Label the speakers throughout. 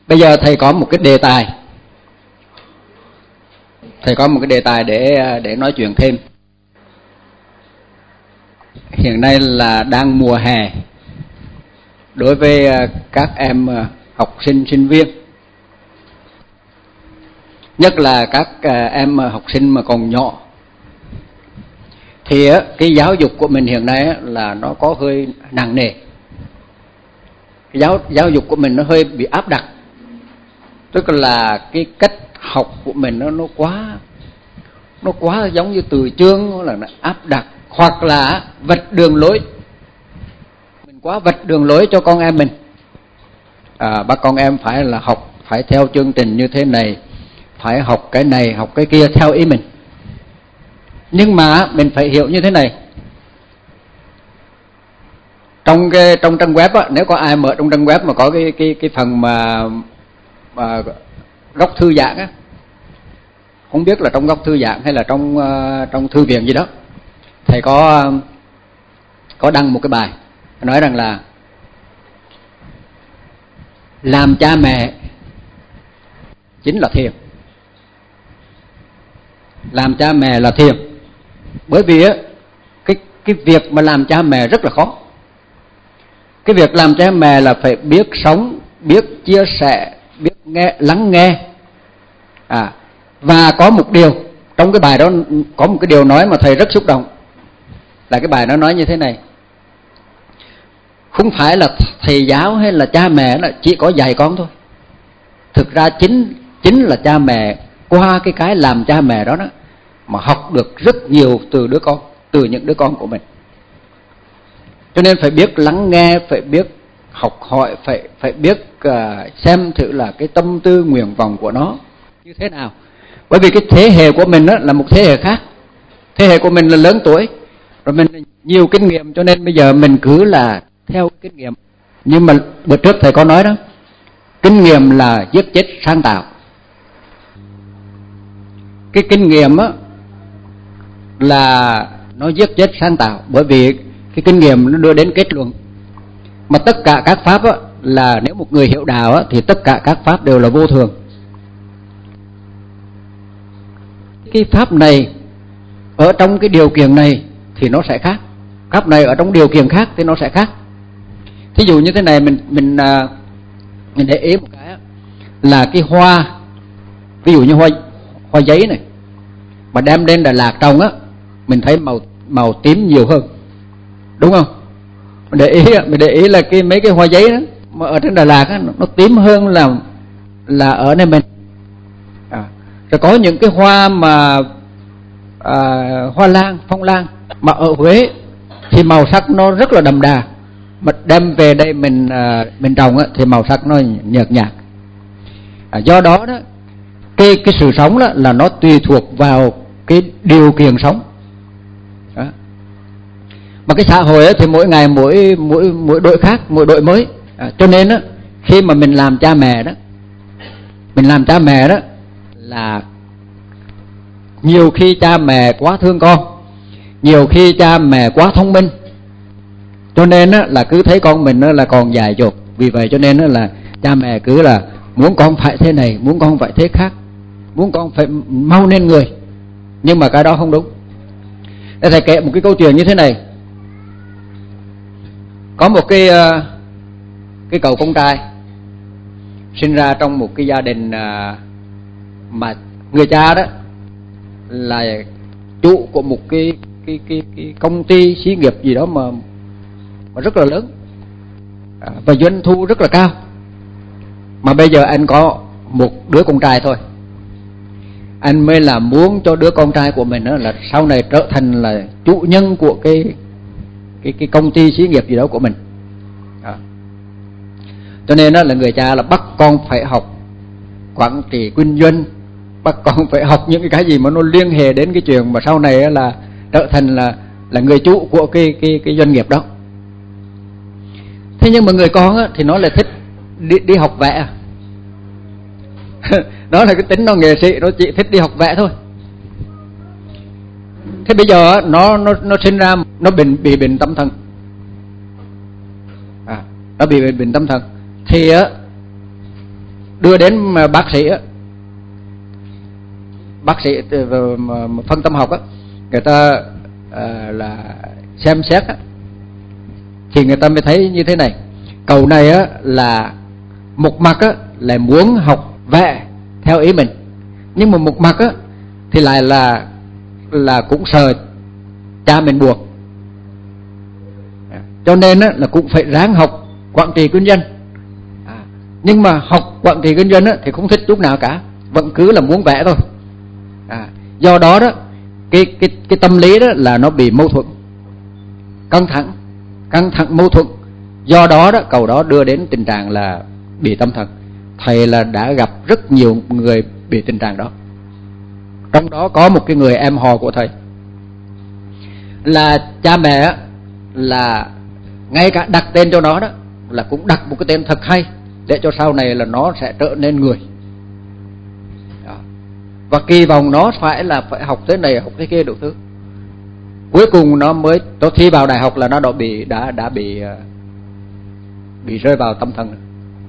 Speaker 1: Bây giờ thầy có một cái đề tài, để nói chuyện thêm. Hiện nay là đang mùa hè đối với các em học sinh, sinh viên, nhất là các em học sinh mà còn nhỏ. Thì cái giáo dục của mình hiện nay là nó có hơi nặng nề. Cái giáo dục của mình nó hơi bị áp đặt. Tức là cái cách học của mình nó quá giống như từ chương, là nó áp đặt, hoặc là vạch đường lối. Mình quá vạch đường lối cho con em mình. Bắt con em phải là học, phải theo chương trình như thế này, phải học cái này, học cái kia theo ý mình. Nhưng mà mình phải hiểu như thế này. Trong trang web á, nếu có ai mở trong trang web mà có cái phần mà góc thư giãn á, không biết là trong góc thư giãn hay là trong thư viện gì đó, thầy có đăng một cái bài nói rằng là làm cha mẹ chính là thiền. Làm cha mẹ là thiền. Bởi vì á, cái việc mà làm cha mẹ rất là khó. Cái việc làm cha mẹ là phải biết sống, biết chia sẻ, biết lắng nghe. Và có một điều, trong cái bài đó có một cái điều nói mà thầy rất xúc động. Là cái bài nó nói như thế này: không phải là thầy giáo hay là cha mẹ là chỉ có dạy con thôi. Thực ra chính là cha mẹ, qua cái làm cha mẹ đó mà học được rất nhiều từ những đứa con của mình. Cho nên phải biết lắng nghe, phải biết học hỏi, phải biết xem thử là cái tâm tư nguyện vọng của nó như thế nào. Bởi vì cái thế hệ của mình là một thế hệ khác. Thế hệ của mình là lớn tuổi, rồi mình nhiều kinh nghiệm, cho nên bây giờ mình cứ là theo kinh nghiệm. Nhưng mà bữa trước thầy có nói đó, kinh nghiệm là giết chết sáng tạo. Cái kinh nghiệm á là nó giết chết sáng tạo, bởi vì cái kinh nghiệm nó đưa đến kết luận. Mà tất cả các pháp á, là nếu một người hiểu đạo á, thì tất cả các pháp đều là vô thường. Cái pháp này ở trong cái điều kiện này thì nó sẽ khác, pháp này ở trong điều kiện khác thì nó sẽ khác. Thí dụ như thế này, mình để ý một cái là cái hoa, ví dụ như hoa giấy này mà đem đến Đà Lạt trồng á, mình thấy màu tím nhiều hơn, đúng không? Mình để ý là mấy cái hoa giấy đó mà ở trên Đà Lạt á, nó tím hơn là ở nơi mình. Rồi có những cái hoa mà hoa lan, phong lan mà ở Huế thì màu sắc nó rất là đậm đà, mà đem về đây mình trồng á, thì màu sắc nó nhợt nhạt. Do đó cái sự sống đó là nó tùy thuộc vào cái điều kiện sống. Mà cái xã hội thì mỗi ngày mỗi đội khác, mỗi đội mới. Cho nên khi mà mình làm cha mẹ đó là nhiều khi cha mẹ quá thương con, nhiều khi cha mẹ quá thông minh, cho nên là cứ thấy con mình là còn dại dột. Vì vậy cho nên là cha mẹ cứ là muốn con phải thế này, muốn con phải thế khác, muốn con phải mau nên người. Nhưng mà cái đó không đúng. Để thầy kể một cái câu chuyện như thế này. Có một cái cậu con trai sinh ra trong một cái gia đình mà người cha đó là chủ của một cái công ty xí nghiệp gì đó mà rất là lớn, và doanh thu rất là cao. Mà bây giờ anh có một đứa con trai thôi, anh mới là muốn cho đứa con trai của mình là sau này trở thành là chủ nhân của cái công ty xí nghiệp gì đó của mình. Cho nên là người cha là bắt con phải học quản trị kinh doanh, bắt con phải học những cái gì mà nó liên hệ đến cái chuyện mà sau này là trở thành là người chủ của cái doanh nghiệp đó. Thế nhưng mà người con thì nó lại thích đi học vẽ. Đó là cái tính nó nghệ sĩ, nó chỉ thích đi học vẽ thôi. Thế bây giờ nó sinh ra nó bị bệnh tâm thần. Nó bị bệnh tâm thần thì đưa đến bác sĩ á, bác sĩ phân tâm học á, người ta là xem xét á, thì người ta mới thấy như thế này. Cậu này á là một mặt á là muốn học vẽ theo ý mình, nhưng mà một mặt á thì lại là cũng sợ cha mình buộc, cho nên á là cũng phải ráng học quản trị kinh doanh. Nhưng mà học quản trị kinh doanh á thì không thích chút nào cả, vẫn cứ là muốn vẽ thôi. Do đó đó cái tâm lý đó là nó bị mâu thuẫn, căng thẳng mâu thuẫn. Do đó đó cậu đó đưa đến tình trạng là bị tâm thần. Thầy là đã gặp rất nhiều người bị tình trạng đó. Trong đó có một cái người em họ của thầy, là cha mẹ á, là ngay cả đặt tên cho nó đó là cũng đặt một cái tên thật hay, để cho sau này là nó sẽ trở nên người đó. Và kỳ vọng nó phải học thế này học thế kia đủ thứ. Cuối cùng nó mới thi vào đại học là nó đã bị rơi vào tâm thần.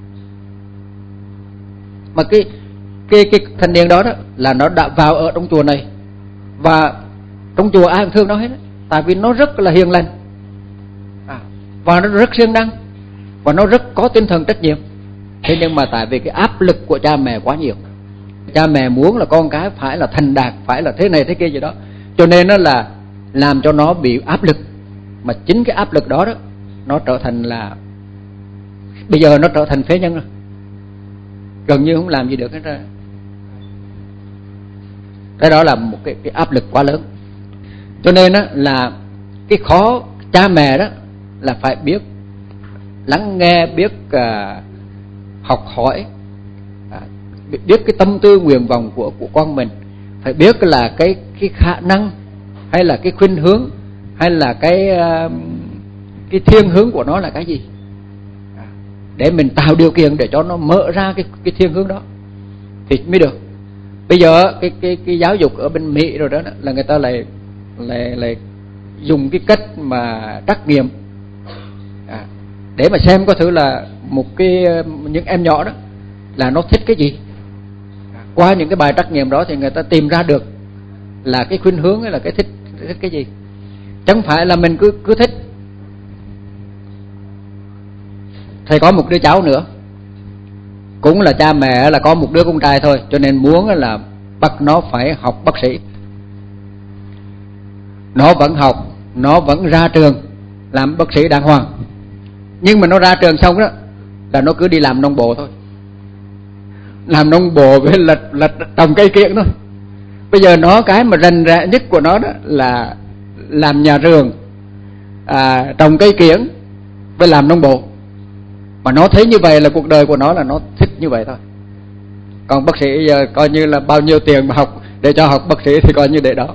Speaker 1: Mà cái thanh niên đó là nó đã vào ở trong chùa này, và trong chùa ai cũng thương nó hết đó, tại vì nó rất là hiền lành, và nó rất siêng năng, và nó rất có tinh thần trách nhiệm. Thế nhưng mà tại vì cái áp lực của cha mẹ quá nhiều, cha mẹ muốn là con cái phải là thành đạt, phải là thế này thế kia gì đó, cho nên nó là làm cho nó bị áp lực. Mà chính cái áp lực đó đó, nó trở thành là bây giờ nó trở thành phế nhân rồi, gần như không làm gì được hết ra. Cái đó là một cái áp lực quá lớn. Cho nên á là cái khó cha mẹ đó là phải biết lắng nghe, biết học hỏi, biết cái tâm tư nguyện vọng của con mình, phải biết là cái khả năng hay là cái khuynh hướng hay là cái thiên hướng của nó là cái gì, để mình tạo điều kiện để cho nó mở ra cái thiên hướng đó thì mới được. Bây giờ cái giáo dục ở bên Mỹ rồi đó là người ta lại dùng cái cách mà trắc nghiệm để mà xem có thử là những em nhỏ đó là nó thích cái gì. Qua những cái bài trắc nghiệm đó thì người ta tìm ra được là cái khuynh hướng hay là cái thích cái gì, chẳng phải là mình cứ thích. Thầy có một đứa cháu nữa, cũng là cha mẹ là có một đứa con trai thôi, cho nên muốn là bắt nó phải học bác sĩ. Nó vẫn học, nó vẫn ra trường làm bác sĩ đàng hoàng, nhưng mà nó ra trường xong đó là nó cứ đi làm nông bộ thôi, làm nông bộ với là trồng cây kiểng thôi. Bây giờ nó cái mà rành rẽ nhất của nó đó là làm nhà vườn, trồng cây kiểng với làm nông bộ. Mà nó thấy như vậy là cuộc đời của nó là nó thích như vậy thôi. Còn bác sĩ giờ coi như là bao nhiêu tiền mà học để cho học bác sĩ thì coi như để đó.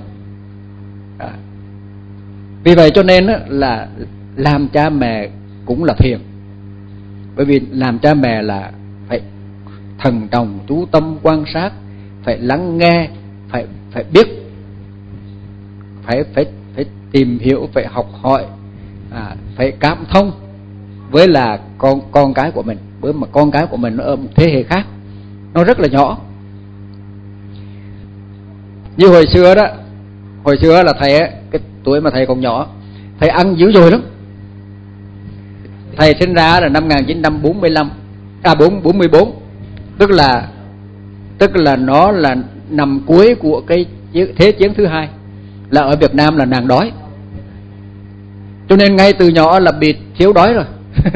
Speaker 1: Vì vậy cho nên là làm cha mẹ cũng là phiền. Bởi vì làm cha mẹ là phải thần trọng, chú tâm quan sát, phải lắng nghe, phải biết, phải tìm hiểu, phải học hỏi, phải cảm thông với là con cái của mình. Bởi mà con cái của mình nó ở một thế hệ khác, nó rất là nhỏ. Như hồi xưa là thầy ấy, cái tuổi mà thầy còn nhỏ, thầy ăn dữ dội lắm. Thầy sinh ra là năm 1944, tức là nó là năm cuối của cái thế chiến thứ hai, là ở Việt Nam là nạn đói, cho nên ngay từ nhỏ là bị thiếu đói rồi.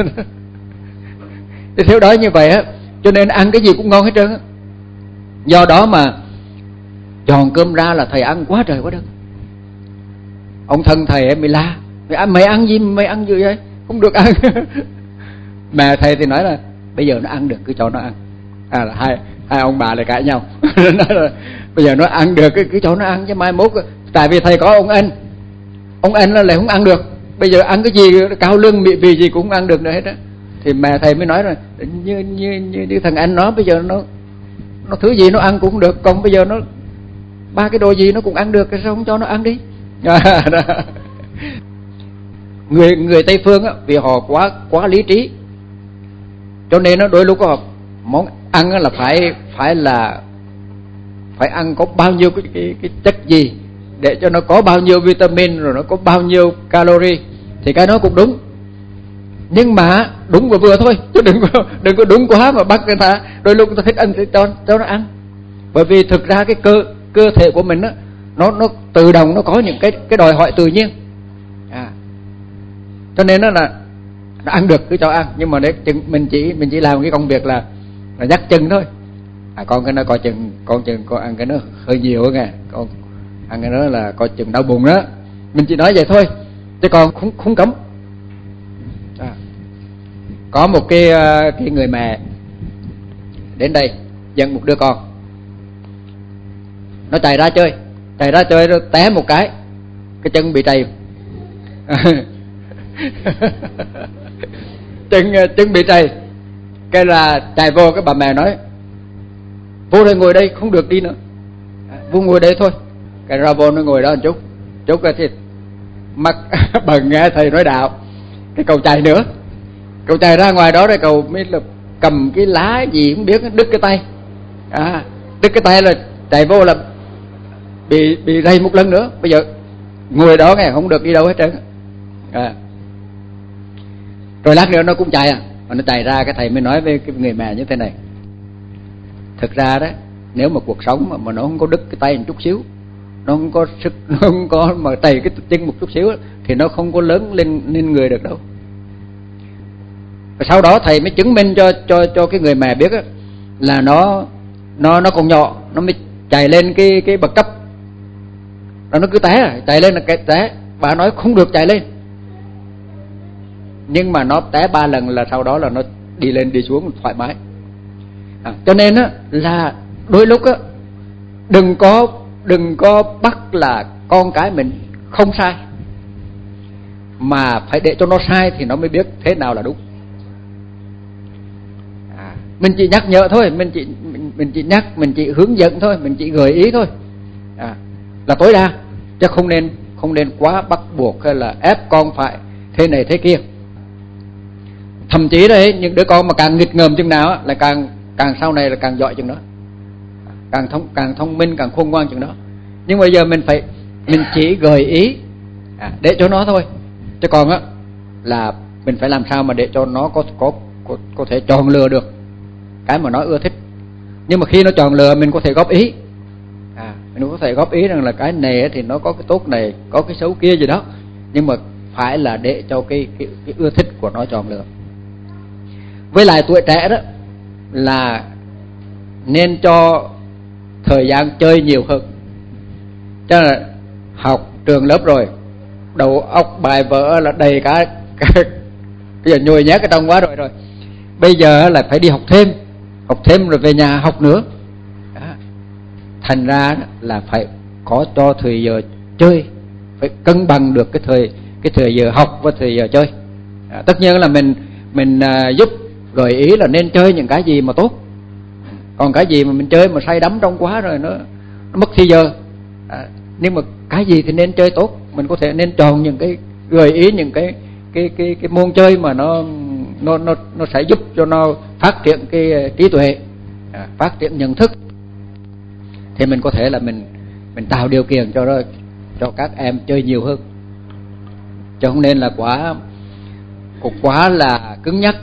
Speaker 1: Thiếu đói như vậy á, cho nên ăn cái gì cũng ngon hết trơn á. Do đó mà tròn cơm ra là thầy ăn quá trời quá đất. Ông thân thầy ấy mới la: mày ăn gì, mày ăn gì vậy, không được ăn. Mà thầy thì nói là bây giờ nó ăn được cứ cho nó ăn. Là hai ông bà lại cãi nhau. Nói là bây giờ nó ăn được cứ cho nó ăn, chứ mai mốt, tại vì thầy có ông anh là lại không ăn được. Bây giờ ăn cái gì cao lương mỹ vị gì cũng không ăn được nữa hết á. Thì mẹ thầy mới nói rồi, như thằng anh nó bây giờ nó thứ gì nó ăn cũng được, còn bây giờ nó ba cái đồ gì nó cũng ăn được, sao không cho nó ăn đi. Người Tây phương á, vì họ quá lý trí, cho nên nó đôi lúc họ Ăn là phải ăn có bao nhiêu cái chất gì để cho nó có bao nhiêu vitamin, rồi nó có bao nhiêu calorie, thì cái đó cũng đúng. Nhưng mà đúng vừa vừa thôi, chứ đừng có đúng quá mà bắt người ta. Đôi lúc người ta thích ăn thì cho nó ăn. Bởi vì thực ra cái cơ thể của mình á, nó tự động nó có những cái đòi hỏi tự nhiên. Cho nên là nó ăn được cứ cho ăn, nhưng mà để mình chỉ làm cái công việc là dắt chân thôi. Con cái nó coi chừng, con ăn cái nó hơi nhiều nghe, con ăn cái đó là coi chừng đau bụng đó. Mình chỉ nói vậy thôi, chứ còn không cấm. Có một cái người mẹ đến đây dẫn một đứa con, nó chạy ra chơi rồi té một cái chân bị trầy. chân bị trầy, cái là chạy vô, cái bà mẹ nói vô đây ngồi đây, không được đi nữa, vô ngồi đây thôi. Cái ra vô nó ngồi đó một chút rồi thì mắt bần nghe thầy nói đạo, cái cậu chạy nữa, cậu chạy ra ngoài đó rồi cậu mới là cầm cái lá gì không biết, đứt cái tay. Đứt cái tay là chạy vô là bị rầy một lần nữa. Bây giờ ngồi đó nghe, không được đi đâu hết trơn. Rồi lát nữa nó cũng chạy mà nó chạy ra, cái thầy mới nói với cái người mẹ như thế này: thực ra đó, nếu mà cuộc sống mà nó không có đứt cái tay một chút xíu, nó không có sức, nó không có mà trầy cái chân một chút xíu, thì nó không có lớn lên người được đâu. Và sau đó thầy mới chứng minh cho cái người mẹ biết là nó còn nhỏ, nó mới chạy lên cái bậc cấp, nó cứ té, chạy lên là cái té. Bà nói không được chạy lên, nhưng mà nó té 3 lần là sau đó là nó đi lên đi xuống thoải mái. Cho nên là đôi lúc đừng có bắt là con cái mình không sai, mà phải để cho nó sai thì nó mới biết thế nào là đúng. Mình chỉ nhắc nhở thôi, mình chỉ nhắc, mình chỉ hướng dẫn thôi, mình chỉ gợi ý thôi, là tối đa, chứ không nên quá bắt buộc hay là ép con phải thế này thế kia. Thậm chí đấy, những đứa con mà càng nghịch ngợm chừng nào là càng sau này là càng giỏi chừng đó, càng thông minh, càng khôn ngoan chừng đó. Nhưng bây giờ mình chỉ gợi ý để cho nó thôi, chứ còn là mình phải làm sao mà để cho nó có thể chọn lựa được cái mà nó ưa thích. Nhưng mà khi nó chọn lựa, mình có thể góp ý, mình có thể góp ý rằng là cái này thì nó có cái tốt này, có cái xấu kia gì đó, nhưng mà phải là để cho cái ưa thích của nó chọn lựa. Với lại tuổi trẻ đó là nên cho thời gian chơi nhiều hơn. Chứ là học trường lớp rồi, đầu óc bài vở là đầy cả bây giờ nhồi nhét cái trong quá rồi. Bây giờ là phải đi học thêm rồi về nhà học nữa. Thành ra là phải có cho thời giờ chơi, phải cân bằng được cái thời giờ học và thời giờ chơi. Tất nhiên là mình giúp gợi ý là nên chơi những cái gì mà tốt. Còn cái gì mà mình chơi mà say đắm trong quá rồi nó mất thời giờ. Nhưng mà cái gì thì nên chơi tốt, mình có thể nên chọn những cái gợi ý những cái môn chơi mà nó sẽ giúp cho nó phát triển cái trí tuệ, phát triển nhận thức, thì mình có thể là mình tạo điều kiện cho các em chơi nhiều hơn, chứ không nên là quá là cứng nhắc.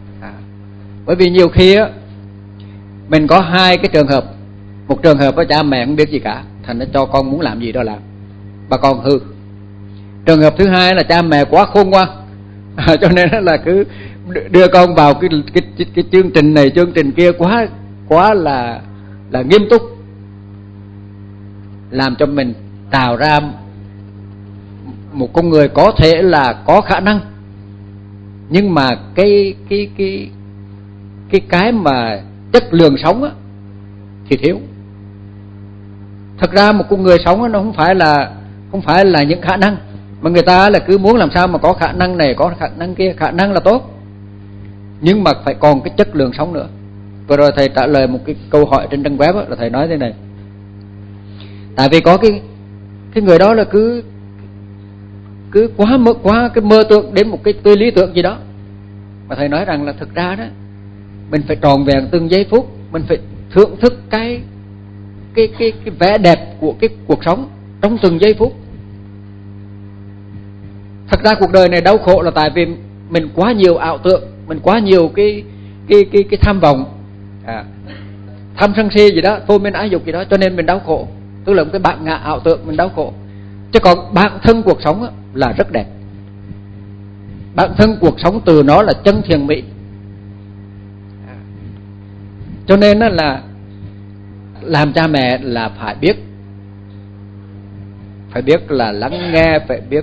Speaker 1: Bởi vì nhiều khi mình có hai cái trường hợp. Một trường hợp cha mẹ không biết gì cả, thành nó cho con muốn làm gì đó làm, bà con hư. Trường hợp thứ hai là cha mẹ quá khôn ngoan, cho nên là cứ đưa con vào cái chương trình này chương trình kia quá là nghiêm túc, làm cho mình tạo ra một con người có thể là có khả năng, nhưng mà cái mà chất lượng sống thì thiếu. Thật ra một con người sống nó không phải là những khả năng, mà người ta là cứ muốn làm sao mà có khả năng này, có khả năng kia. Khả năng là tốt, nhưng mà phải còn cái chất lượng sống nữa. Vừa rồi thầy trả lời một cái câu hỏi trên trang web là thầy nói thế này: tại vì có cái người đó là cứ quá cái mơ tưởng đến một cái lý tưởng gì đó, mà thầy nói rằng là thực ra đó mình phải tròn vẹn từng giây phút, mình phải thưởng thức cái vẻ đẹp của cái cuộc sống trong từng giây phút. Thật ra cuộc đời này đau khổ là tại vì mình quá nhiều ảo tưởng, mình quá nhiều cái tham vọng, tham sân si gì đó, thôi men ái dục gì đó, cho nên mình đau khổ. Tức là một cái bản ngã ảo tưởng mình đau khổ. Chứ còn bản thân cuộc sống là rất đẹp. Bản thân cuộc sống từ nó là chân thiện mỹ. Cho nên là làm cha mẹ là phải biết là lắng nghe, phải biết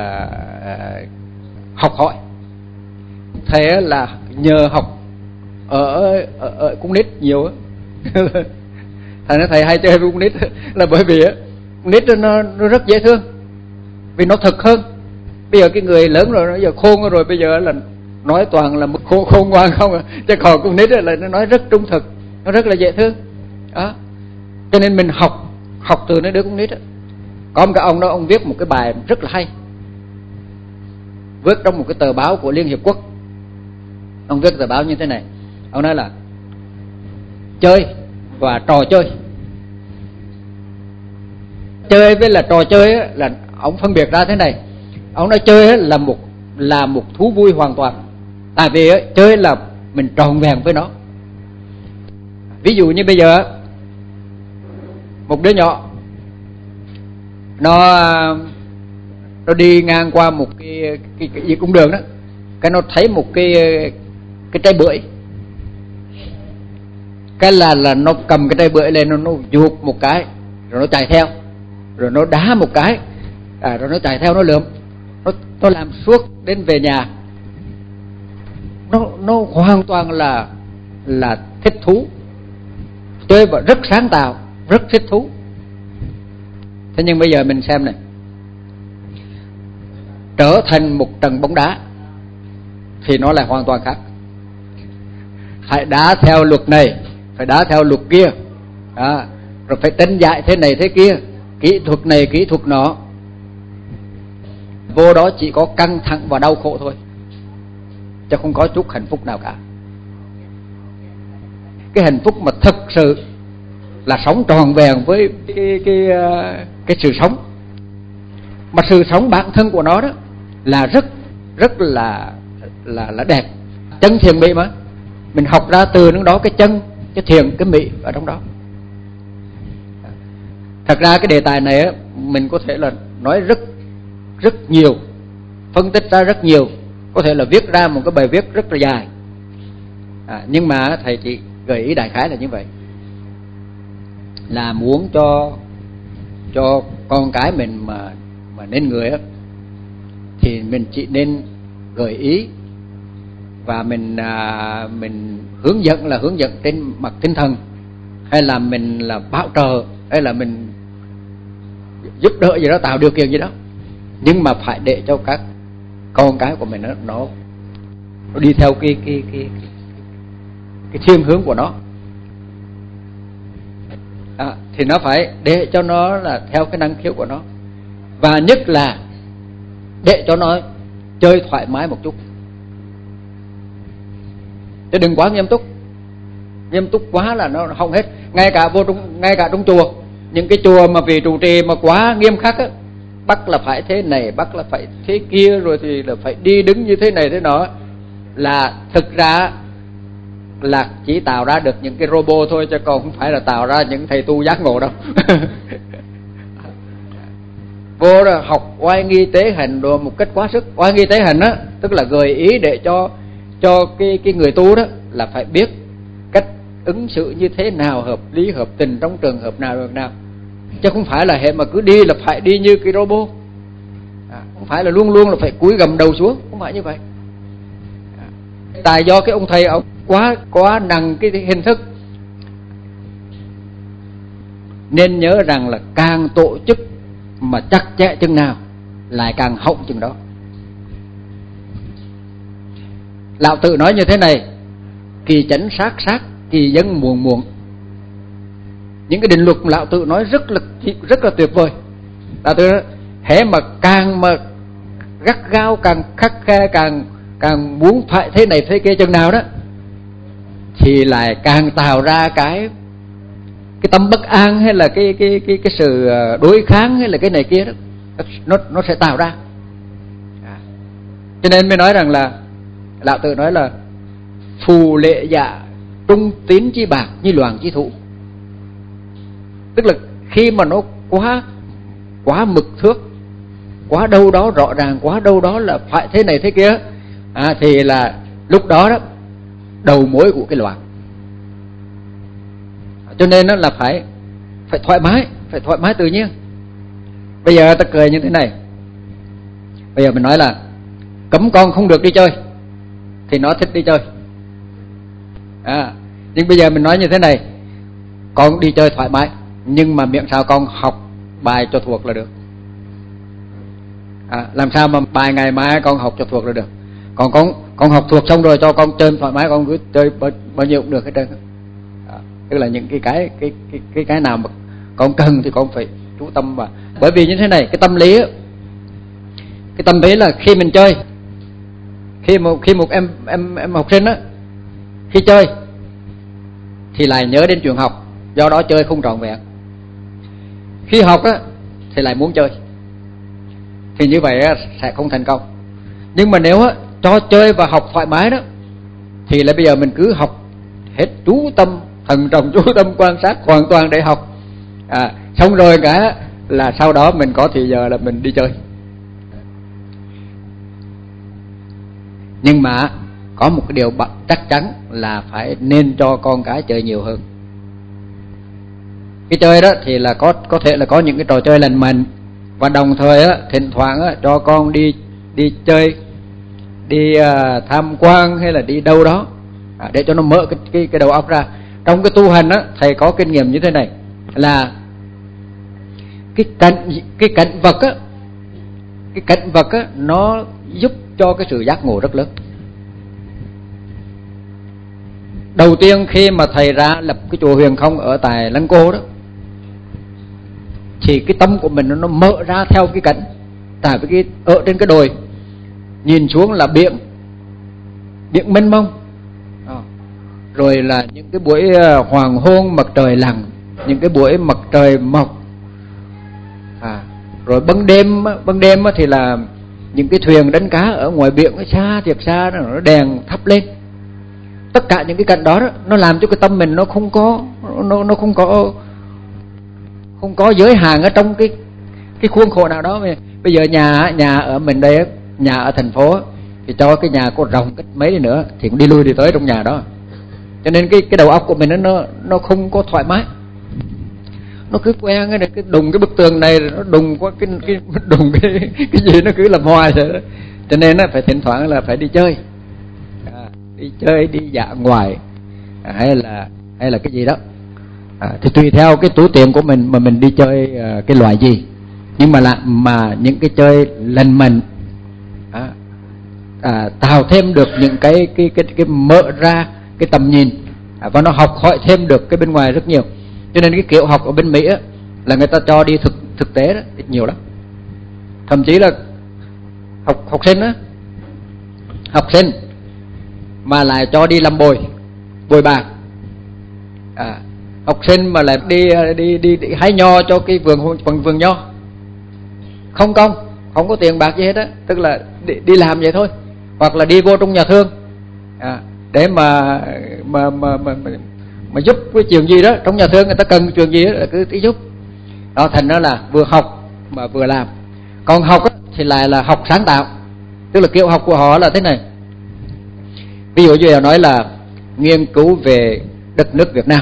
Speaker 1: học hỏi. Thế là nhờ học ở cung nít nhiều á. Thầy nói thầy hay chơi với cung nít là bởi vì cung nít nó rất dễ thương, vì nó thực hơn. Bây giờ cái người lớn rồi, nó giờ khôn rồi, bây giờ là nói toàn là khôn ngoan không à. Chứ còn cung nít là nó nói rất trung thực, nó rất là dễ thương đó. Cho nên mình học từ nơi đứa cung nít đó. Có một cái ông đó, ông viết một cái bài rất là hay, viết trong một cái tờ báo của Liên Hiệp Quốc. Ông viết tờ báo như thế này, ông nói là chơi và trò chơi. Chơi với là trò chơi là ông phân biệt ra thế này. Ông nói chơi là một thú vui hoàn toàn. Tại vì chơi là mình tròn vẹn với nó. Ví dụ như bây giờ một đứa nhỏ nó đi ngang qua một cái cung đường đó, cái nó thấy một cái trái bưởi, cái là nó cầm cái trái bưởi lên, nó giụt một cái rồi nó chạy theo, rồi nó đá một cái, rồi nó chạy theo, nó lượm, nó làm suốt đến về nhà. Nó hoàn toàn là thích thú, chơi và rất sáng tạo, rất thích thú. Thế nhưng bây giờ mình xem này, trở thành một trận bóng đá thì nó lại hoàn toàn khác. Phải đá theo luật này, phải đá theo luật kia, rồi phải tranh giải thế này thế kia, kỹ thuật này kỹ thuật nọ. Vô đó chỉ có căng thẳng và đau khổ thôi, chứ không có chút hạnh phúc nào cả. Cái hạnh phúc mà thực sự là sống tròn vẹn với cái sự sống, mà sự sống bản thân của nó đó là rất là đẹp, chân thiện mỹ mà. Mình học ra từ nó đó, cái chân, cái thiện, cái mỹ ở trong đó. Thật ra cái đề tài này mình có thể là nói rất nhiều, phân tích ra rất nhiều, có thể là viết ra một cái bài viết rất là dài. Nhưng mà thầy chỉ gợi ý đại khái là như vậy, là muốn cho con cái mình mà nên người á, thì mình chỉ nên gợi ý và mình hướng dẫn trên mặt tinh thần, hay là mình là bảo trợ, hay là mình giúp đỡ gì đó, tạo điều kiện gì đó. Nhưng mà phải để cho các con cái của mình nó đi theo cái thiên hướng của nó. Thì nó phải để cho nó là theo cái năng khiếu của nó, và nhất là để cho nó chơi thoải mái một chút, chứ đừng quá nghiêm túc quá là nó không hết. Ngay cả trong chùa, những cái chùa mà vị trụ trì mà quá nghiêm khắc á, bắt là phải thế này, bắt là phải thế kia, rồi thì là phải đi đứng như thế này thế nọ, là thực ra là chỉ tạo ra được những cái robot thôi, chứ còn không phải là tạo ra những thầy tu giác ngộ đâu. Vô đó học oai nghi tế hành đồ một cách quá sức. Oai nghi tế hành á, tức là gợi ý để cho cái người tu đó là phải biết cách ứng xử như thế nào, hợp lý hợp tình trong trường hợp nào, chứ không phải là hệ mà cứ đi là phải đi như cái robot. Không phải là luôn luôn là phải cúi gầm đầu xuống, không phải như vậy. Tại do cái ông thầy ông quá nặng cái hình thức. Nên nhớ rằng là càng tổ chức mà chặt chẽ chừng nào lại càng hộng chừng đó. Lão Tử nói như thế này: kỳ chánh sát sát, kỳ dân muộn muộn. Những cái định luật Lão Tử nói rất là tuyệt vời. Lão Tử nói hễ mà càng mà gắt gao, càng khắt khe, càng muốn phải thế này thế kia chừng nào đó, thì lại càng tạo ra cái tâm bất an, hay là cái sự đối kháng, hay là cái này kia đó, nó sẽ tạo ra. Cho nên mới nói rằng là Lão Tử nói là phù lệ dạ trung tín chi bạc như loạn chi thủ. Tức là khi mà nó quá mực thước, quá đâu đó rõ ràng, quá đâu đó là phải thế này thế kia, thì là lúc đó đó đầu mối của cái loạn. Cho nên nó là phải thoải mái tự nhiên. Bây giờ ta cười như thế này, bây giờ mình nói là cấm con không được đi chơi thì nó thích đi chơi. Nhưng bây giờ mình nói như thế này, con đi chơi thoải mái, nhưng mà miệng sao con học bài cho thuộc là được. Làm sao mà bài ngày mai con học cho thuộc là được. Còn con học thuộc xong rồi cho con chơi thoải mái, con cứ chơi bao nhiêu cũng được hết trơn. Tức là những cái nào mà con cần thì con phải chú tâm vào. Bởi vì như thế này, cái tâm lý là khi mình chơi, khi một em học sinh á, khi chơi thì lại nhớ đến chuyện học, do đó chơi không trọn vẹn. Khi học á thì lại muốn chơi, thì như vậy á, sẽ không thành công. Nhưng mà nếu á, cho chơi và học thoải mái đó, thì là bây giờ mình cứ học hết chú tâm, thần trọng chú tâm quan sát hoàn toàn để học. Xong rồi cả là sau đó mình có thì giờ là mình đi chơi. Nhưng mà có một cái điều chắc chắn là phải nên cho con cái chơi nhiều hơn. Cái chơi đó thì là có thể là có những cái trò chơi lành mạnh, và đồng thời á, thỉnh thoảng á, cho con đi chơi, đi tham quan hay là đi đâu đó, để cho nó mở cái đầu óc ra. Trong cái tu hành á, thầy có kinh nghiệm như thế này, là cái cảnh vật á, nó giúp cho cái sự giác ngộ rất lớn. Đầu tiên khi mà thầy ra lập cái chùa Huyền Không ở tại Lăng Cô đó, thì cái tâm của mình nó mở ra theo cái cảnh. Tại vì ở trên cái đồi nhìn xuống là biển mênh mông, rồi là những cái buổi hoàng hôn mặt trời lặn, những cái buổi mặt trời mọc, rồi ban đêm thì là những cái thuyền đánh cá ở ngoài biển xa thiệt xa, nó đèn thắp lên. Tất cả những cái cảnh đó, nó làm cho cái tâm mình nó không có giới hạn ở trong cái khuôn khổ nào đó. Bây giờ nhà ở mình đây, nhà ở thành phố thì cho cái nhà có rộng cách mấy đi nữa thì cũng đi lui đi tới trong nhà đó. Cho nên cái đầu óc của mình nó không có thoải mái, nó cứ quen cái đùng cái bức tường này, nó đùng qua cái gì nó cứ làm hoài vậy đó. Cho nên nó phải thỉnh thoảng là phải đi chơi, đi dạo ngoài, hay là cái gì đó. Thì tùy theo cái túi tiền của mình mà mình đi chơi cái loại gì. Nhưng mà những cái chơi lành mạnh, tạo thêm được những cái mở ra cái tầm nhìn, và nó học hỏi thêm được cái bên ngoài rất nhiều. Cho nên cái kiểu học ở bên Mỹ á, là người ta cho đi thực tế đó ít nhiều lắm. Thậm chí là học sinh mà lại cho đi làm bồi bàn. Học sinh mà lại đi hái nho cho cái vườn nho, không có tiền bạc gì hết á, tức là đi làm vậy thôi. Hoặc là đi vô trong nhà thương để mà giúp cái chuyện gì đó trong nhà thương, người ta cần chuyện gì đó là cứ tí giúp đó. Thành đó là vừa học mà vừa làm. Còn học á, thì lại là học sáng tạo. Tức là kiểu học của họ là thế này. Ví dụ như là nói là nghiên cứu về đất nước Việt Nam,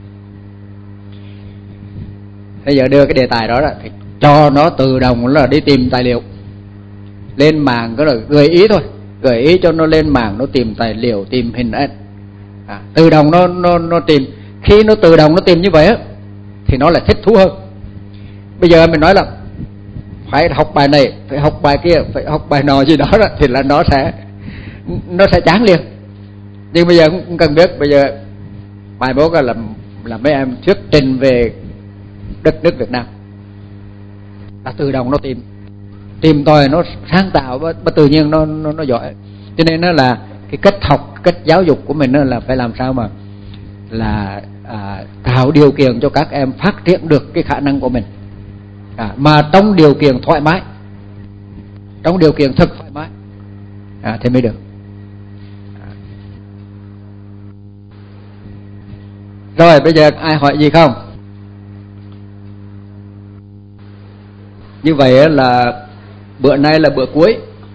Speaker 1: bây giờ đưa cái đề tài đó thì cho nó tự động là đi tìm tài liệu lên mạng, có là gợi ý thôi, gợi ý cho nó lên mạng, nó tìm tài liệu, tìm hình ảnh, tự động nó tìm. Khi nó tự động nó tìm như vậy á, thì nó lại thích thú hơn. Bây giờ mình nói là phải học bài này, phải học bài kia, phải học bài nọ gì đó, thì là nó sẽ chán liền. Nhưng bây giờ cũng cần biết, bây giờ bài bố là mấy em thuyết trình về đất nước Việt Nam, là tự động nó tìm tòi, nó sáng tạo và tự nhiên nó giỏi. Cho nên nó là cái cách học, cách giáo dục của mình là phải làm sao mà là tạo điều kiện cho các em phát triển được cái khả năng của mình, mà trong điều kiện thoải mái, trong điều kiện thật thoải mái thì mới được. Rồi bây giờ ai hỏi gì không? Như vậy là bữa nay là bữa cuối.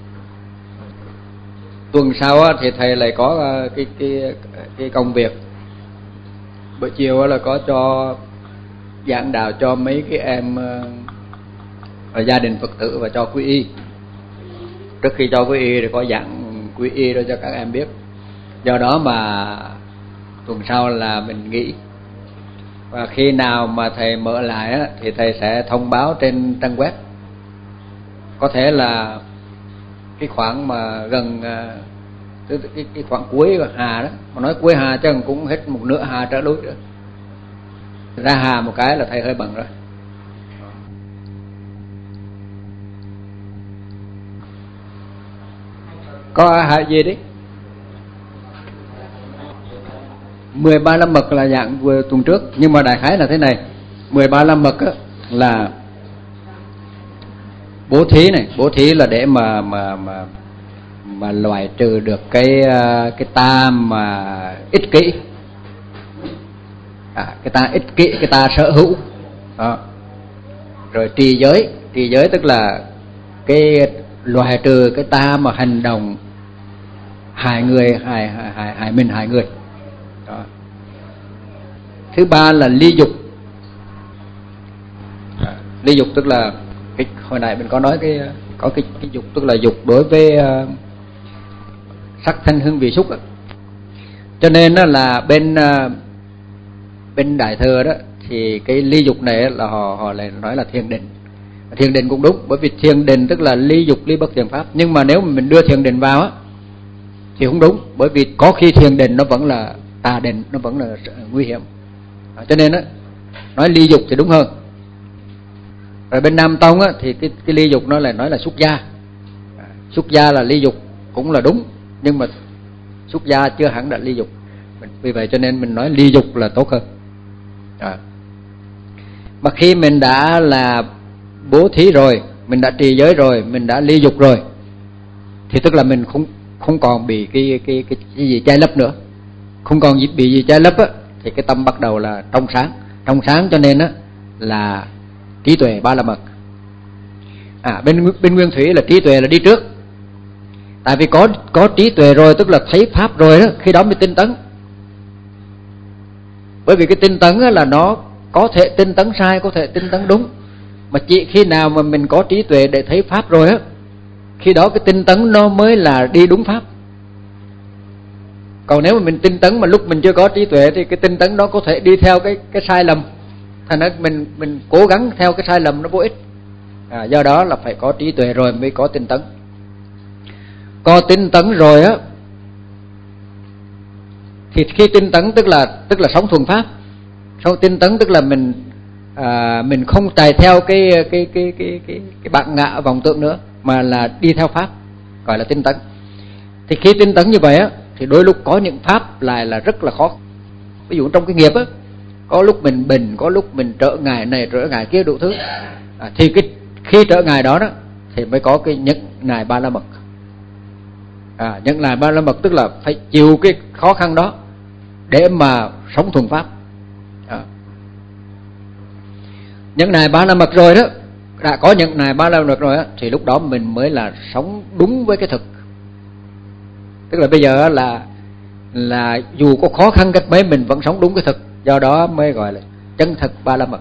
Speaker 1: Tuần sau thì thầy lại có cái công việc. Buổi chiều là có cho giảng đạo cho mấy cái em ở gia đình Phật tử và cho quý y. Trước khi cho quý y thì có giảng quý y rồi cho các em biết. Do đó mà tuần sau là mình nghỉ. Và khi nào mà thầy mở lại thì thầy sẽ thông báo trên trang web. Có thể là cái khoảng mà gần cái khoảng cuối Hà đó, mà nói cuối Hà chắc cũng hết một nửa Hà trở lui nữa. Ra Hà một cái là thầy hơi bận rồi. Có hỏi gì đi? 13 la mật là dạng vừa tuần trước, nhưng mà đại khái là thế này. 13 la mật là bố thí này, bố thí là để mà loại trừ được cái ta mà ích kỷ, cái ta ích kỷ, cái ta sở hữu đó. Rồi trì giới tức là cái loại trừ cái ta mà hành động hại người, hại mình, hại người đó. Thứ ba là ly dục. Ly dục tức là hồi nãy mình có nói cái dục, tức là dục đối với sắc thanh hương vị xúc. Cho nên là bên Đại Thừa đó thì cái ly dục này là họ lại nói là thiền định. Thiền định cũng đúng, bởi vì thiền định tức là ly dục, ly bất thiện pháp. Nhưng mà nếu mà mình đưa thiền định vào thì không đúng, bởi vì có khi thiền định nó vẫn là tà định, nó vẫn là nguy hiểm. Cho nên nói ly dục thì đúng hơn. Rồi bên Nam Tông thì cái ly dục nó lại nói là xuất gia. Xuất gia là ly dục cũng là đúng, nhưng mà xuất gia chưa hẳn là ly dục. Vì vậy cho nên mình nói ly dục là tốt hơn. Mà khi mình đã là bố thí rồi, mình đã trì giới rồi, mình đã ly dục rồi, thì tức là mình không còn bị cái gì che lấp nữa. Không còn bị gì che lấp thì cái tâm bắt đầu là trong sáng. Trong sáng cho nên là trí tuệ ba la mật. Bên Nguyên Thủy là trí tuệ là đi trước. Tại vì có trí tuệ rồi tức là thấy pháp rồi đó, khi đó mới tinh tấn. Bởi vì cái tinh tấn là nó có thể tinh tấn sai, có thể tinh tấn đúng. Mà chỉ khi nào mà mình có trí tuệ để thấy pháp rồi khi đó cái tinh tấn nó mới là đi đúng pháp. Còn nếu mà mình tinh tấn mà lúc mình chưa có trí tuệ thì cái tinh tấn đó có thể đi theo cái sai lầm. Thành ra mình cố gắng theo cái sai lầm nó vô ích. Do đó là phải có trí tuệ rồi mới có tinh tấn. Có tinh tấn rồi thì khi tinh tấn tức là sống thuần pháp. Sau tinh tấn tức là mình không chạy theo cái bản ngã vọng tưởng nữa, mà là đi theo pháp, gọi là tinh tấn. Thì khi tinh tấn như vậy thì đôi lúc có những pháp lại là rất là khó. Ví dụ trong cái nghiệp có lúc mình bình, có lúc mình trở ngại này trở ngại kia đủ thứ. Thì khi trở ngại đó thì mới có cái nhẫn nại ba la mật. Nhẫn nại ba la mật tức là phải chịu cái khó khăn đó để mà sống thuần pháp. Nhẫn nại ba la mật rồi đó, đã có nhẫn nại ba la mật rồi thì lúc đó mình mới là sống đúng với cái thực. Tức là bây giờ là dù có khó khăn cách mấy mình vẫn sống đúng cái thực. Do đó mới gọi là chân thực ba la mật.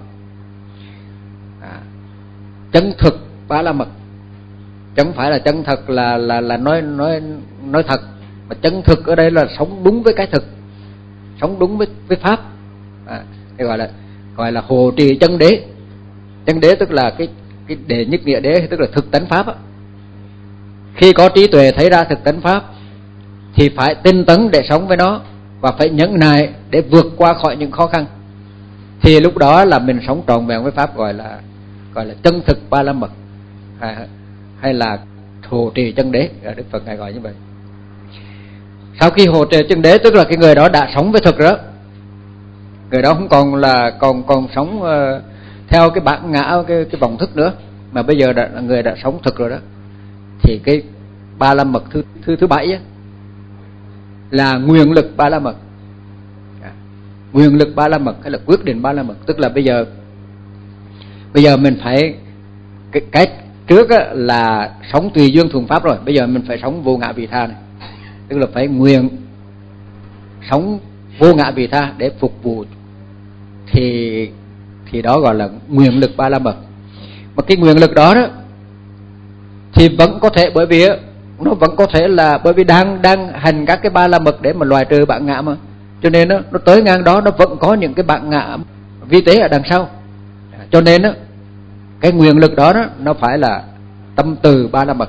Speaker 1: Chân thực ba la mật, chứ không phải là chân thật là nói thật, mà chân thực ở đây là sống đúng với cái thực, sống đúng với pháp. Cái gọi là hộ trì chân đế. Chân đế tức là cái đệ nhất nghĩa đế, tức là thực tánh pháp. Khi có trí tuệ thấy ra thực tánh pháp thì phải tinh tấn để sống với nó, và phải nhẫn nại để vượt qua khỏi những khó khăn. Thì lúc đó là mình sống trọn vẹn với pháp, gọi là chân thực ba la mật, hay là hộ trì chân đế. Đức Phật ngài gọi như vậy. Sau khi hộ trì chân đế tức là cái người đó đã sống với thực rồi đó. Người đó không còn là còn sống theo cái bản ngã, cái vọng thức nữa, mà bây giờ người đã sống thực rồi đó. Thì cái ba la mật thứ bảy á, là nguyện lực ba la mật. Nguyện lực ba la mật hay là quyết định ba la mật, tức là bây giờ mình phải cái trước á, là sống tùy duyên thuần pháp rồi, bây giờ mình phải sống vô ngã vị tha này, tức là phải nguyện sống vô ngã vị tha để phục vụ, thì đó gọi là nguyện lực ba la mật. Mà cái nguyện lực đó thì vẫn có thể, bởi vì nó vẫn có thể là bởi vì đang hành các cái ba la mật để mà loại trừ bản ngã mà, cho nên nó tới ngang đó nó vẫn có những cái bản ngã vi tế ở đằng sau. Cho nên cái nguyện lực đó nó phải là tâm từ ba la mật.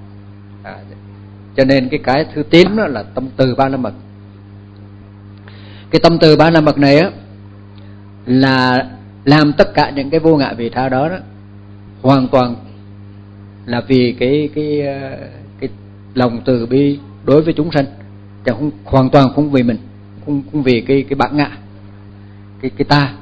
Speaker 1: Cho nên cái thứ 9 đó là tâm từ ba la mật. Cái tâm từ ba la mật này là làm tất cả những cái vô ngã vị tha đó hoàn toàn là vì cái lòng từ bi đối với chúng sanh, chứ không hoàn toàn không vì mình, không vì cái bản ngã, cái ta.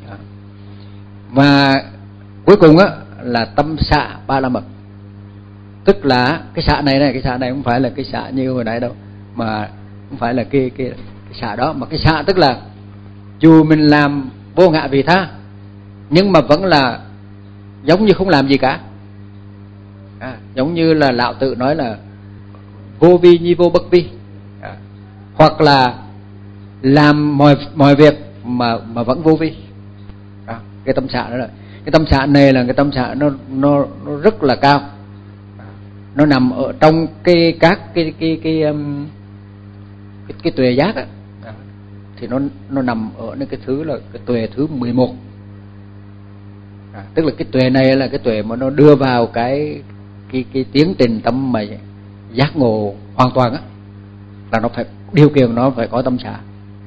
Speaker 1: Và cuối cùng là tâm xạ ba la mật, tức là cái xạ này không phải là cái xạ như hồi nãy đâu, mà không phải là cái xạ đó, mà cái xạ tức là dù mình làm vô ngã vị tha nhưng mà vẫn là giống như không làm gì cả. Giống như là lão tự nói là vô vi nhi vô bất vi, hoặc là làm mọi việc mà vẫn vô vi. Cái tâm xạ đó là cái tâm xạ này, là cái tâm xạ nó rất là cao. Nó nằm ở trong các cái tuệ giác thì nó nằm ở cái thứ là cái tuệ thứ 11. Tức là cái tuệ này là cái tuệ mà nó đưa vào cái tiến trình tâm mà giác ngộ hoàn toàn là nó phải điều kiện, nó phải có tâm xạ.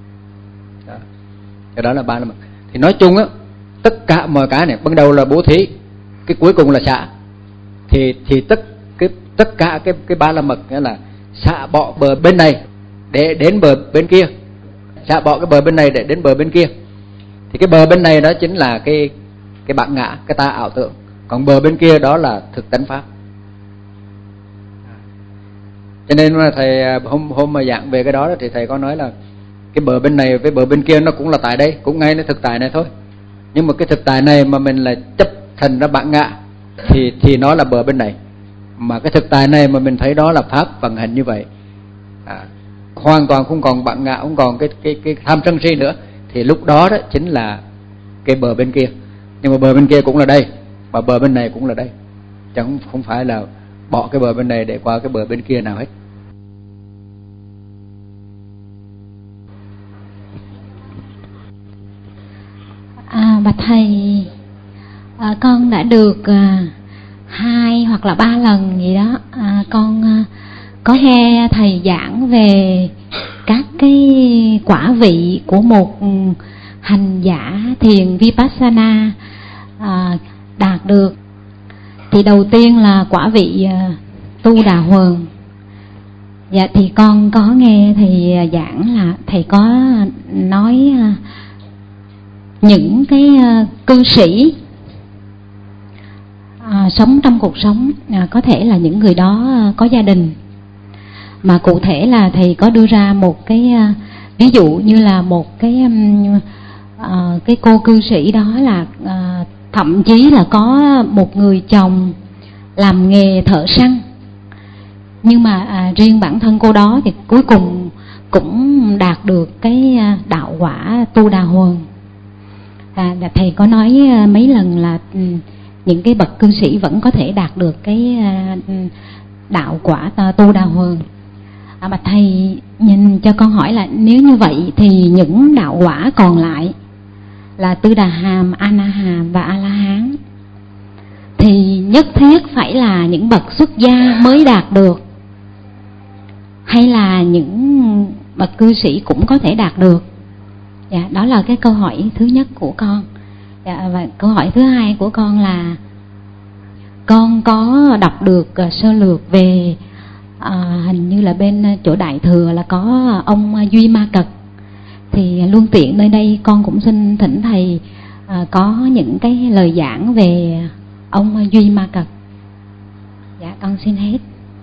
Speaker 1: Cái đó là ba la mật. Thì nói chung tất cả mọi cái này, ban đầu là bố thí, cái cuối cùng là xạ, thì tất cả cái ba la mật nghĩa là xạ bỏ bờ bên này để đến bờ bên kia, xạ bỏ cái bờ bên này để đến bờ bên kia. Thì cái bờ bên này đó chính là cái bản ngã, cái ta ảo tưởng, còn bờ bên kia đó là thực tánh pháp. Cho nên là thầy hôm mà giảng về cái đó thì thầy có nói là cái bờ bên này với bờ bên kia nó cũng là tại đây, cũng ngayในthực tại này thôi. Nhưng mà cái thực tại này mà mình là chấp thành ra bản ngã thì nó là bờ bên này. Mà cái thực tại này mà mình thấy đó là pháp vận hành như vậy, hoàn toàn không còn bản ngã, không còn cái tham sân si nữa, thì lúc đó chính là cái bờ bên kia. Nhưng mà bờ bên kia cũng là đây, và bờ bên này cũng là đây, chẳng không phải là bỏ cái bờ bên này để qua cái bờ bên kia nào hết.
Speaker 2: Bạch thầy, con đã được 2 hoặc là 3 lần gì đó con có nghe thầy giảng về các cái quả vị của một hành giả thiền Vipassana đạt được. Thì đầu tiên là quả vị Tu Đà Huần. Dạ thì con có nghe thầy giảng là thầy có nói những cái cư sĩ sống trong cuộc sống, có thể là những người đó có gia đình, mà cụ thể là thầy có đưa ra một cái ví dụ như là một cái cô cư sĩ đó là thậm chí là có một người chồng làm nghề thợ săn, nhưng mà riêng bản thân cô đó thì cuối cùng cũng đạt được cái đạo quả Tu Đà Huần. Thầy có nói mấy lần là những cái bậc cư sĩ vẫn có thể đạt được cái đạo quả Tu Đà Huần. Mà thầy nhìn cho con hỏi là nếu như vậy thì những đạo quả còn lại là Tư Đà Hàm, A Na Hàm và A La Hán thì nhất thiết phải là những bậc xuất gia mới đạt được, hay là những bậc cư sĩ cũng có thể đạt được? Dạ, đó là cái câu hỏi thứ nhất của con. Dạ, và câu hỏi thứ hai của con là con có đọc được sơ lược về hình như là bên chỗ Đại Thừa là có ông Duy Ma Cật, thì luôn tiện nơi đây con cũng xin thỉnh thầy có những cái lời giảng về ông Duy Ma Cật. Dạ con xin hết.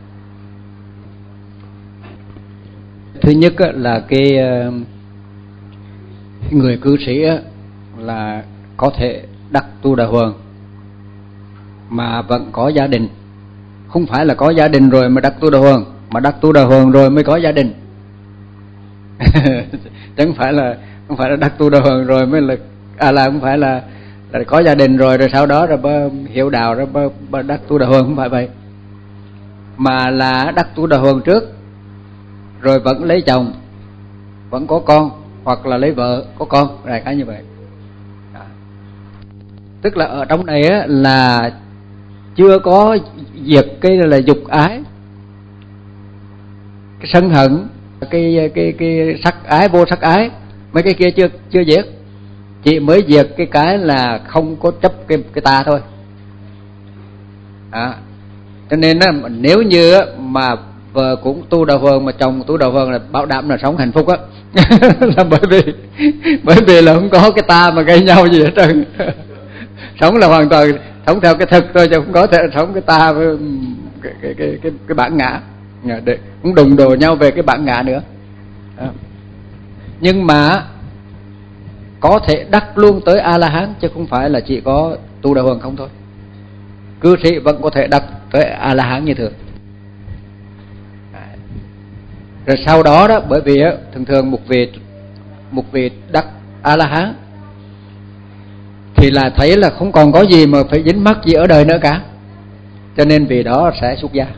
Speaker 1: Thứ nhất là cái người cư sĩ là có thể đắc tu đà hoàng mà vẫn có gia đình, không phải là có gia đình rồi mới đắc tu đà hoàng, mà đắc tu đà hoàng rồi mới có gia đình. Chứ không phải là đắc tu đà hoàng rồi mới là không phải là có gia đình rồi sau đó rồi hiểu đạo rồi đắc tu đà hoàng, không phải vậy, mà là đắc tu đà hoàng trước rồi vẫn lấy chồng, vẫn có con, hoặc là lấy vợ có con, đại khái như vậy. Tức là ở trong này là chưa có diệt cái là dục ái, cái sân hận, cái sắc ái, vô sắc ái, mấy cái kia chưa diệt, chỉ mới diệt cái là không có chấp cái ta thôi. Cho nên nếu như mà vợ cũng tu đà hoàng mà chồng tu đà hoàng là bảo đảm là sống hạnh phúc á. Là bởi vì là không có cái ta mà gây nhau gì hết trơn. Sống là hoàn toàn sống theo cái thực thôi, chứ không có thể sống cái ta với cái bản ngã, để cũng đụng đồ nhau về cái bản ngã nữa. Nhưng mà có thể đắc luôn tới A La Hán, chứ không phải là chỉ có tu đà hoàng không thôi. Cư sĩ vẫn có thể đắc tới A La Hán như thường. Rồi sau đó đó, bởi vì thường một vị đắc A La Hán thì là thấy là không còn có gì mà phải dính mắc gì ở đời nữa cả, cho nên vì đó sẽ xuất gia.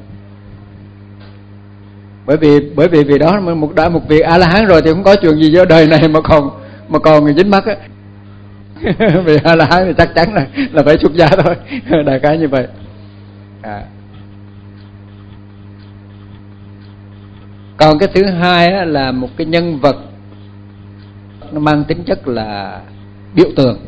Speaker 1: Bởi vì vì đó đã một vị A La Hán rồi thì không có chuyện gì ở đời này mà còn dính mắc á. Vì A La Hán thì chắc chắn là phải xuất gia thôi. Đại khái như vậy. Còn cái thứ hai là một cái nhân vật nó mang tính chất là biểu tượng.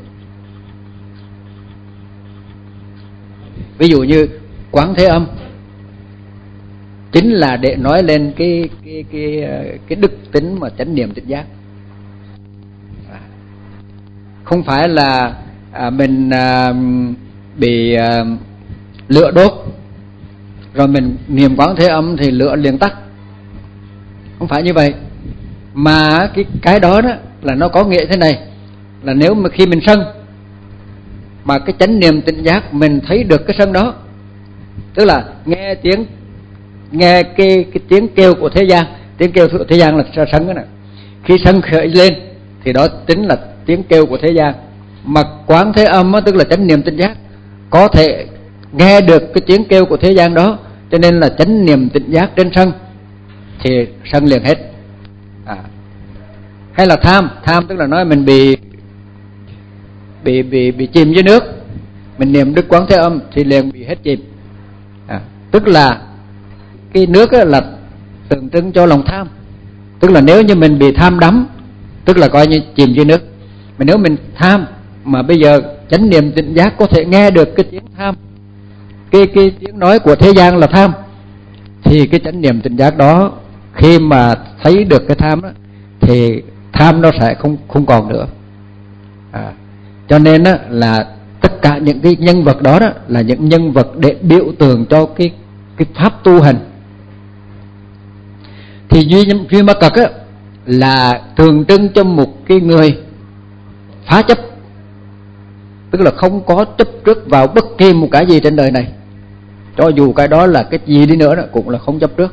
Speaker 1: Ví dụ như Quán Thế Âm chính là để nói lên cái đức tính mà chánh niệm tỉnh giác. Không phải là mình bị lửa đốt rồi mình niệm Quán Thế Âm thì lửa liền tắt, không phải như vậy. Mà cái đó là nó có nghĩa thế này, là nếu mà khi mình sân mà cái chánh niệm tỉnh giác mình thấy được cái sân đó, tức là nghe cái tiếng kêu của thế gian, tiếng kêu của thế gian là sân đó nè. Khi sân khởi lên thì đó chính là tiếng kêu của thế gian. Mà Quán Thế Âm tức là chánh niệm tỉnh giác có thể nghe được cái tiếng kêu của thế gian đó, cho nên là chánh niệm tỉnh giác trên sân thì sân liền hết. Hay là tham tức là nói mình bị chìm dưới nước, mình niệm Đức Quán Thế Âm thì liền bị hết chìm. Tức là cái nước là tượng trưng cho lòng tham. Tức là nếu như mình bị tham đắm, tức là coi như chìm dưới nước. Mà nếu mình tham mà bây giờ chánh niệm tỉnh giác có thể nghe được cái tiếng tham, cái tiếng nói của thế gian là tham, thì cái chánh niệm tỉnh giác đó khi mà thấy được cái tham đó, thì tham nó sẽ không còn nữa. Cho nên là tất cả những cái nhân vật đó là những nhân vật để biểu tượng cho cái pháp tu hành. Thì Duy Ma Cật là tượng trưng cho một cái người phá chấp, tức là không có chấp trước vào bất kỳ một cái gì trên đời này, cho dù cái đó là cái gì đi nữa cũng là không chấp trước.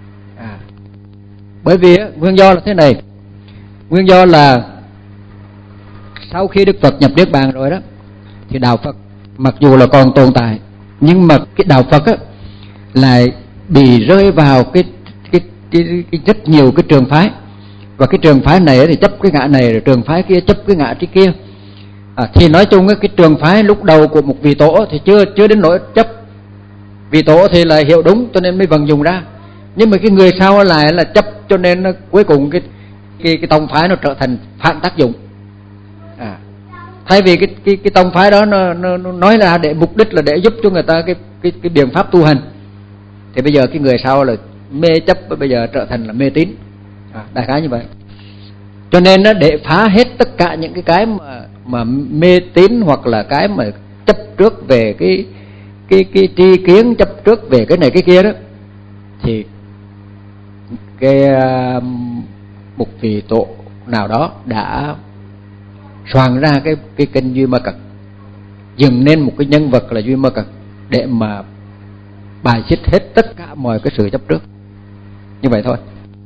Speaker 1: Bởi vì nguyên do là thế này, nguyên do là sau khi Đức Phật nhập Niết Bàn rồi đó, thì đạo Phật mặc dù là còn tồn tại, nhưng mà cái đạo Phật lại bị rơi vào cái rất nhiều cái trường phái. Và cái trường phái này thì chấp cái ngã này, rồi trường phái kia chấp cái ngã kia. Thì nói chung cái trường phái lúc đầu của một vị tổ thì chưa đến nỗi chấp. Vị tổ thì là hiểu đúng cho nên mới vận dụng ra. Nhưng mà cái người sau lại là chấp, cho nên cuối cùng cái tông phái nó trở thành phản tác dụng. Thay vì cái tông phái đó nó nói ra để mục đích là để giúp cho người ta cái biện pháp tu hành, thì bây giờ cái người sau là mê chấp bây giờ trở thành là mê tín, đại khái như vậy. Cho nên nó để phá hết tất cả những cái mà mê tín hoặc là cái mà chấp trước về cái tri kiến, chấp trước về cái này cái kia đó, thì cái một vị tổ nào đó đã soạn ra cái kinh Duy Ma Cật, dựng nên một cái nhân vật là Duy Ma Cật để mà bài xích hết tất cả mọi cái sự chấp trước, như vậy thôi.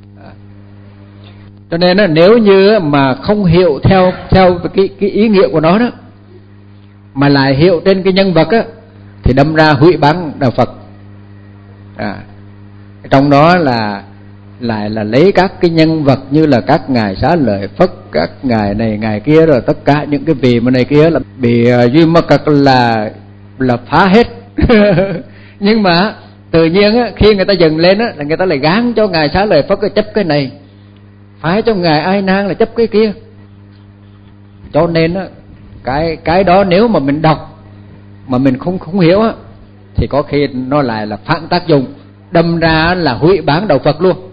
Speaker 1: Cho nên nếu như mà không hiểu theo cái ý nghĩa của nó đó, mà lại hiểu trên cái nhân vật á, thì đâm ra hủy bán đạo Phật. Trong đó là lại là lấy các cái nhân vật như là các ngài Xá Lợi Phất, các ngài này ngài kia, rồi tất cả những cái vị mà này kia là bị Duy Ma Cật là phá hết. Nhưng mà tự nhiên á, khi người ta dừng lên á, là người ta lại gán cho ngài Xá Lợi Phất chấp cái này, phải cho ngài Ai Nan là chấp cái kia. Cho nên á, cái đó nếu mà mình đọc mà mình không hiểu á, thì có khi nó lại là phản tác dụng, đâm ra là hủy bán đạo Phật luôn.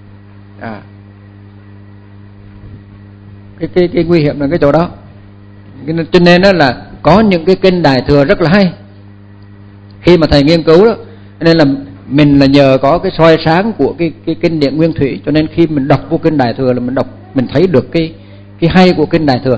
Speaker 1: Cái nguy hiểm là cái chỗ đó. Cho nên đó là có những cái kinh Đại Thừa rất là hay. Khi mà thầy nghiên cứu đó, nên là mình là nhờ có cái soi sáng của cái kinh điển Nguyên Thủy, cho nên khi mình đọc vô kinh Đại Thừa là mình thấy được cái hay của kinh Đại Thừa.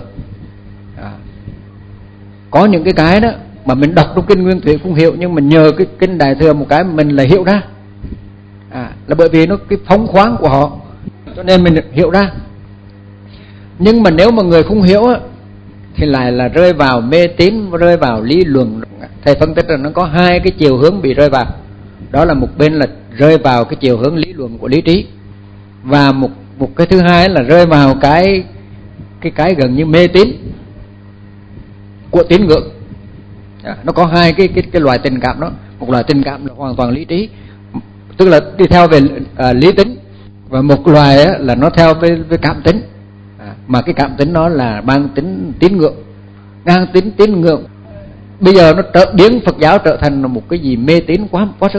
Speaker 1: Có những cái đó mà mình đọc trong kinh Nguyên Thủy không hiểu, nhưng mình nhờ cái kinh Đại Thừa một cái mình lại hiểu ra. Là bởi vì nó cái phóng khoáng của họ, cho nên mình hiểu ra. Nhưng mà nếu mà người không hiểu á, thì lại là rơi vào mê tín, rơi vào lý luận. Thầy phân tích là nó có hai cái chiều hướng bị rơi vào. Đó là một bên là rơi vào cái chiều hướng lý luận của lý trí, và một cái thứ hai là rơi vào cái gần như mê tín của tín ngưỡng. Nó có hai cái loại tình cảm đó. Một loại tình cảm là hoàn toàn lý trí, tức là đi theo về lý tính, và một loại là nó theo với cảm tính. Mà cái cảm tính nó là mang tính tín ngưỡng, ngang tính tín ngưỡng. Bây giờ nó biến Phật giáo trở thành một cái gì mê tín quá sức.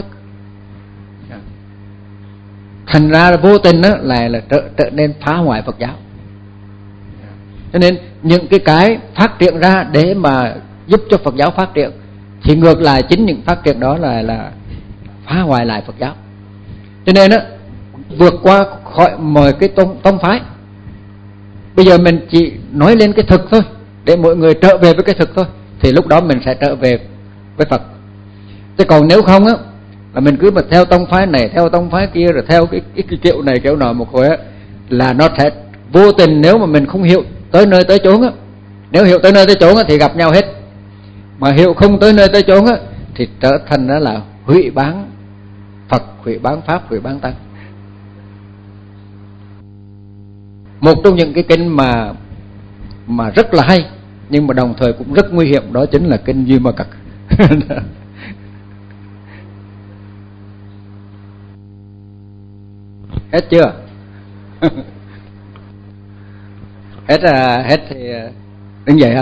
Speaker 1: Thành ra là vô tình là trở nên phá hoại Phật giáo. Cho nên những cái phát triển ra để mà giúp cho Phật giáo phát triển, thì ngược lại chính những phát triển đó là phá hoại lại Phật giáo. Cho nên vượt qua khỏi mọi cái tông phái. Bây giờ mình chỉ nói lên cái thực thôi, để mọi người trở về với cái thực thôi, thì lúc đó mình sẽ trở về với Phật. Chứ còn nếu không là mình cứ mà theo tông phái này, theo tông phái kia, rồi theo cái kiểu này kiểu nọ một hồi là nó sẽ vô tình, nếu mà mình không hiểu tới nơi tới chốn nếu hiểu tới nơi tới chốn thì gặp nhau hết. Mà hiểu không tới nơi tới chốn thì trở thành đó là hủy bán Phật, hủy bán Pháp, hủy bán Tăng. Một trong những cái kinh mà rất là hay, nhưng mà đồng thời cũng rất nguy hiểm, đó chính là kinh Duy Ma Cật. Hết chưa? Hết thì đứng dậy ha.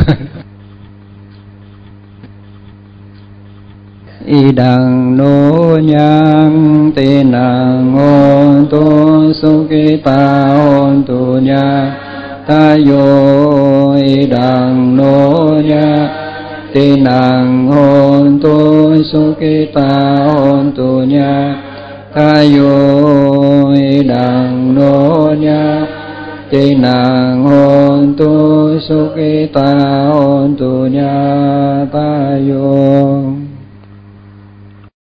Speaker 1: Y đằng nô nhang tê nàng ngôn tu su ki ta hôn tu nha ta yo. Y đằng nô nhang tê nàng ngôn tu su ki ta hôn tu nha ta yo. Y đằng nô nhang tê nàng ngôn tu su ki ta hôn tu nha ta yo.